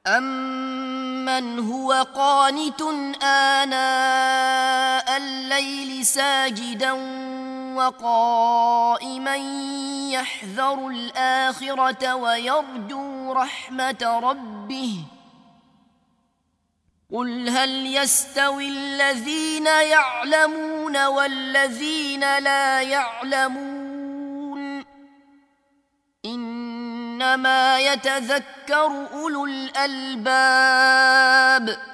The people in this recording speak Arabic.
أَمَّنْ هُوَ قَانِتٌ آنَاءَ اللَّيْلِ سَاجِدًا وَقَائِمًا يَحْذَرُ الْآخِرَةَ وَيَرْجُو رَحْمَةَ رَبِّهِ قُلْ هَلْ يَسْتَوِي الَّذِينَ يَعْلَمُونَ وَالَّذِينَ لَا يَعْلَمُونَ إِنَّمَا يَتَذَكَّرُ أُولُو الْأَلْبَابِ